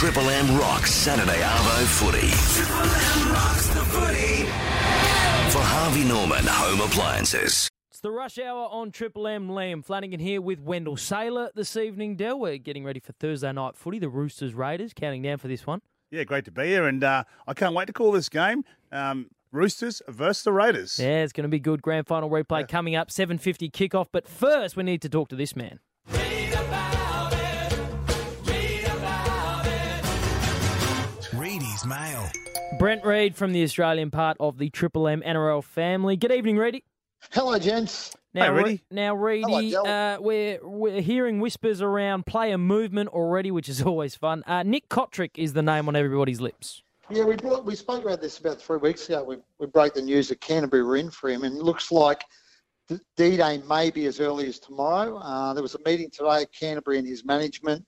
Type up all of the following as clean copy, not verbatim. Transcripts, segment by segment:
Triple M rocks Saturday Arvo footy. Triple M rocks the footy. For Harvey Norman Home Appliances. It's the rush hour on Triple M. Liam Flanagan here with Wendell Saylor this evening. Del, we're getting ready for Thursday night footy. The Roosters Raiders counting down for this one. Yeah, great to be here, and I can't wait to call this game. Roosters versus the Raiders. Yeah, it's going to be good. Grand final replay coming up, 7:50 kickoff. But first, we need to talk to this man. Read about it. Read his mail. Brent Reid from the Australian part of the Triple M NRL family. Good evening, Reedy. Hello, gents. Now, Hey, Reedy. Reedy, Hello, we're hearing whispers around player movement already, which is always fun. Nick Kotrick is the name on everybody's lips. Yeah, we spoke about this about 3 weeks ago. We broke the news that Canterbury were in for him, and it looks like the D-Day may be as early as tomorrow. There was a meeting today, Canterbury and his management.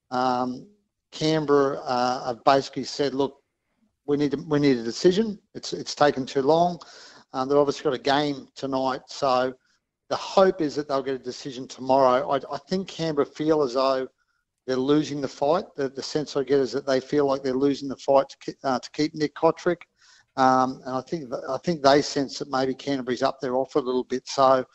Canberra have basically said, look, we need a decision. It's taken too long. They've obviously got a game tonight, so the hope is that they'll get a decision tomorrow. I think Canberra feel as though they're losing the fight. The sense I get is that they feel like they're losing the fight to keep Nick Kotrick. And I think they sense that maybe Canterbury's up their offer a little bit. So,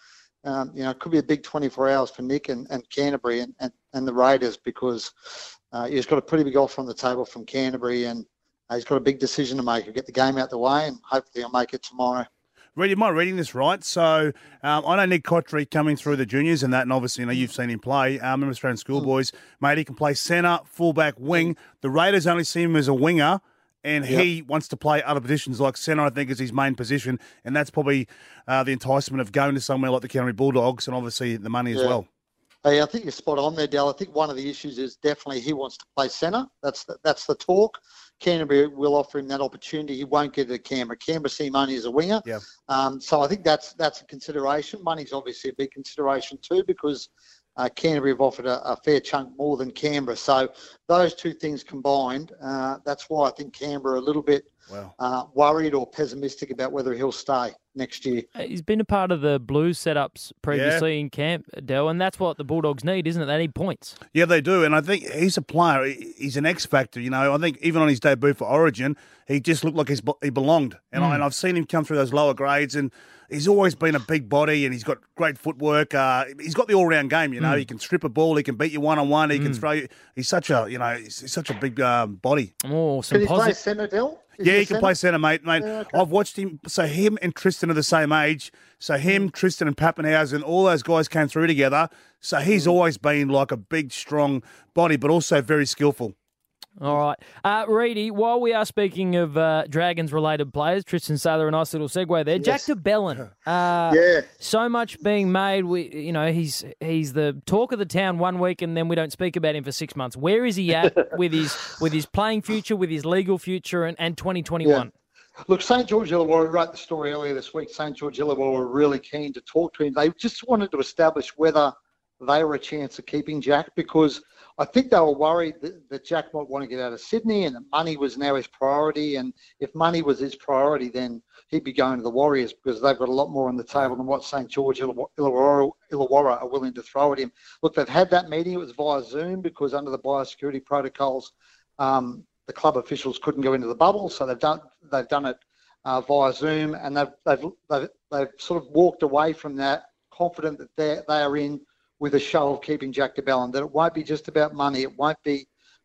it could be a big 24 hours for Nick and Canterbury and the Raiders, because he's got a pretty big offer on the table from Canterbury, and he's got a big decision to make. He'll get the game out the way, and hopefully he'll make it tomorrow. Reed, am I reading this right? So I know Nick Kotrick coming through the juniors and that, and obviously you've seen him play. Remember Australian schoolboys, mate, he can play centre, fullback, wing. The Raiders only see him as a winger, and he wants to play other positions like centre, I think, is his main position, and that's probably the enticement of going to somewhere like the Canterbury Bulldogs, and obviously the money as well. Hey, I think you're spot on there, Dal. I think one of the issues is definitely he wants to play centre. That's the talk. Canterbury will offer him that opportunity. He won't get it at Canberra. Canberra see him only as a winger. Yeah. So I think that's a consideration. Money's obviously a big consideration too, because Canterbury have offered a fair chunk more than Canberra. So those two things combined, that's why I think Canberra are a little bit worried or pessimistic about whether he'll stay next year. He's been a part of the Blues setups previously in camp, Del, and that's what the Bulldogs need, isn't it? They need points. Yeah, they do, and I think he's a player. He's an X factor. I think even on his debut for Origin, he just looked like he belonged. And I've seen him come through those lower grades, and he's always been a big body, and he's got great footwork. He's got the all-round game. He can strip a ball, he can beat you one-on-one, he can throw you. He's such a he's such a big body. Oh, Can he play centre, Del? Yeah, he can play centre, mate. Yeah, okay. I've watched him. So him and Tristan are the same age. So him, Tristan and Pappenhausen, all those guys came through together. So he's always been like a big, strong body, but also very skillful. All right. Reedy, while we are speaking of Dragons-related players, Tristan Saylor, a nice little segue there. Jack de Belin. So much being made. He's the talk of the town 1 week, and then we don't speak about him for 6 months. Where is he at with his playing future, with his legal future, and 2021? Yeah. Look, St George Illawarra wrote the story earlier this week. St George Illawarra were really keen to talk to him. They just wanted to establish whether they were a chance of keeping Jack, because I think they were worried that Jack might want to get out of Sydney and that money was now his priority. And if money was his priority, then he'd be going to the Warriors, because they've got a lot more on the table than what St George Illawarra are willing to throw at him. Look, they've had that meeting. It was via Zoom, because under the biosecurity protocols, the club officials couldn't go into the bubble. So they've done it via Zoom, and they've sort of walked away from that, confident that they are in with a show of keeping Jack de Belin, that it won't be just about money. It won't be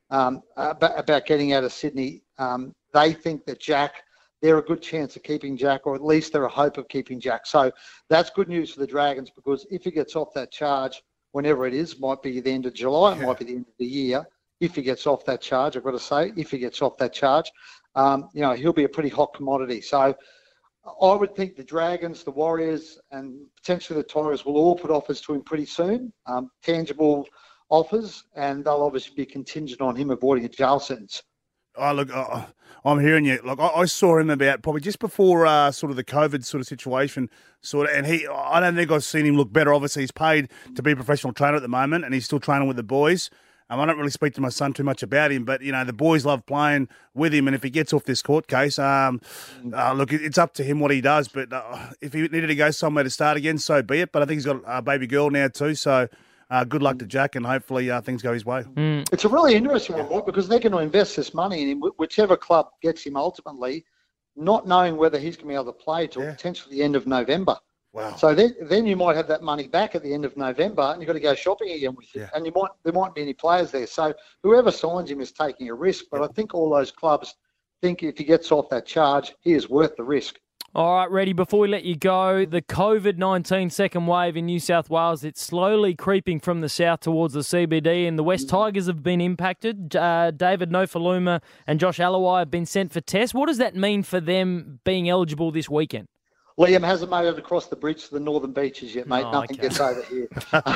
about getting out of Sydney. They think that they're a good chance of keeping Jack, or at least they're a hope of keeping Jack. So that's good news for the Dragons, because if he gets off that charge, whenever it is, might be the end of July, it might be the end of the year. If he gets off that charge, I've got to say, if he gets off that charge, he'll be a pretty hot commodity. So I would think the Dragons, the Warriors, and potentially the Tigers will all put offers to him pretty soon, tangible offers, and they'll obviously be contingent on him avoiding a jail sentence. Oh, look, I'm hearing you. Look, I saw him about probably just before sort of the COVID sort of situation, and I don't think I've seen him look better. Obviously, he's paid to be a professional trainer at the moment, and he's still training with the boys. I don't really speak to my son too much about him, but, the boys love playing with him, and if he gets off this court case, look, it's up to him what he does, but if he needed to go somewhere to start again, so be it. But I think he's got a baby girl now too, so good luck to Jack, and hopefully things go his way. It's a really interesting one, Mike, because they're going to invest this money in him, whichever club gets him ultimately, not knowing whether he's going to be able to play till potentially the end of November. Wow. So then you might have that money back at the end of November, and you've got to go shopping again with it. And there might be any players there. So whoever signs him is taking a risk. But I think all those clubs think if he gets off that charge, he is worth the risk. All right, Reddy, before we let you go, the COVID-19 second wave in New South Wales, it's slowly creeping from the south towards the CBD, and the West Tigers have been impacted. David Nofaluma and Josh Alawai have been sent for tests. What does that mean for them being eligible this weekend? Liam hasn't made it across the bridge to the Northern Beaches yet, mate. Nothing gets over here.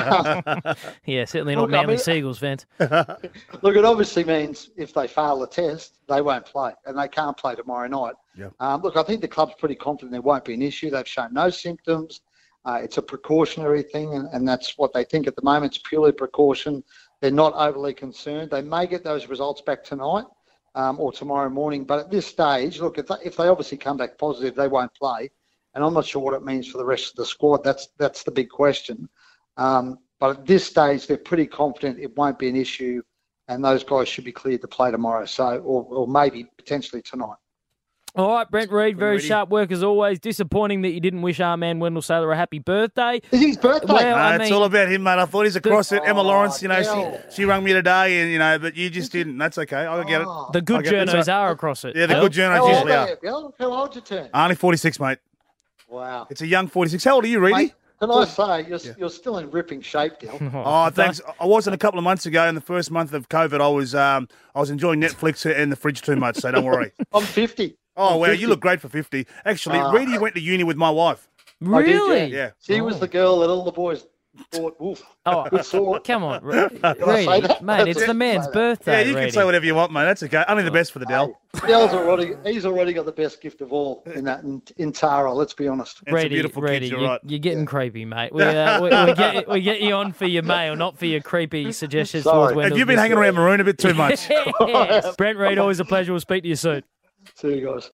Yeah, certainly not Manly Seagulls fans. Look, it obviously means if they fail the test, they won't play, and they can't play tomorrow night. Yep. Look, I think the club's pretty confident there won't be an issue. They've shown no symptoms. It's a precautionary thing, and that's what they think at the moment. It's purely precaution. They're not overly concerned. They may get those results back tonight or tomorrow morning, but at this stage, look, if they obviously come back positive, they won't play. And I'm not sure what it means for the rest of the squad. That's the big question. But at this stage, they're pretty confident it won't be an issue, and those guys should be cleared to play tomorrow. So, or maybe potentially tonight. All right, Brent Reid, very sharp work as always. Disappointing that you didn't wish our man Wendell Saylor a happy birthday. Is his birthday? Well, it's all about him, mate. I thought he's across it. Emma Lawrence, she rung me today, and but you just didn't. That's okay. I'll get it. The good journos are across it. Yeah, the good journos usually are. How old you turn? Only 46, mate. Wow. It's a young 46. How old are you, Reedy? Mate, can I say, you're still in ripping shape, Dil. Oh, thanks. I wasn't a couple of months ago. In the first month of COVID, I was enjoying Netflix in the fridge too much, so don't worry. I'm 50. Oh, well, you look great for 50. Actually, Reedy went to uni with my wife. Really? Yeah. She was the girl that all the boys thought, oof. Come on, Reedy. Mate, it's the man's birthday. Yeah, you can say whatever you want, mate. That's okay. Only the best for the Dell. He's already got the best gift of all in Tara, let's be honest. Reedy, a beautiful kid, you're right. You're getting creepy, mate. We get you on for your mail, not for your creepy suggestions. Have you been hanging around Maroon a bit too much? Yes. Brent Reid, always a pleasure. We'll speak to you soon. See you guys.